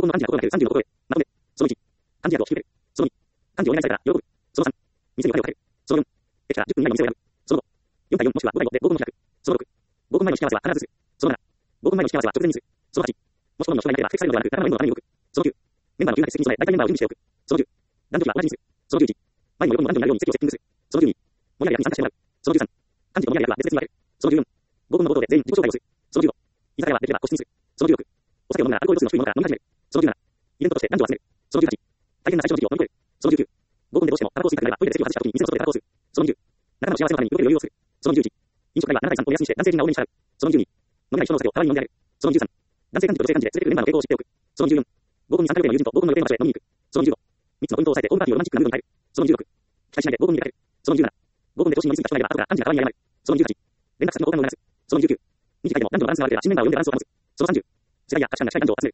合コンのアンチな心がける30の心得。まとめ。その1、アンチ役を引き受ける。その2、アンチをお願いされたら喜ぶ。その3、店にお金をかける。その4、駅から10分以内の店を選ぶ。その5、4対4もしくは5対5で合コンを開く。その6、合コン前の引き合わせは必ずする。その7、合コン前の引き合わせは直前にする。その8、もし好みの人がいなければ欠席されるのではなく、仲間の人のために動く。その9、メンバーの急な欠席に備え、大体メンバーを準備しておく。その10、男女比は同じにする。その11、前にも横にも男女になるように席をセッティングする。その12、盛り上げ役に参加してもらう。その13、幹事と盛り上げ役は別々に分ける。その14、合コンの冒頭で全員自己紹介をする。その15、居酒屋はできれば個室にする。その16、お酒を飲むならアルコール度数の低いものから飲み始める。その17、イベントとして男女を集める。その18、大変な最初の時期を乗り越える。その19、合コンでどうしてもタバコを吸いたくなればトイレで席を外した時に店の外でタバコを吸う。その20、仲間の幸せのために動ける余裕をする。その21、飲食会は7対3を目安にして男性陣が多めに従う。その22、飲めない人のお酒を代わりに飲んであげる。その23、男性幹事と女性幹事で連れてくるメンバーの傾向を知っておく。その24、合コンに参加予定の友人と合コンの予定の場所へ飲みに行く。その25、3つのポイントを押さえてホームパーティーをロマンチックなムードに変える。その26、期待しないで合コンに出かける。その27、合コンで調子に乗りすぎた人がいれば後から幹事が代わりに謝る。その28、連絡先の交換を促す。その29、二次会でも男女のバランスが悪ければ新メンバーを呼んでバランスを保つ。その30、世代や価値観が近い男女を集める。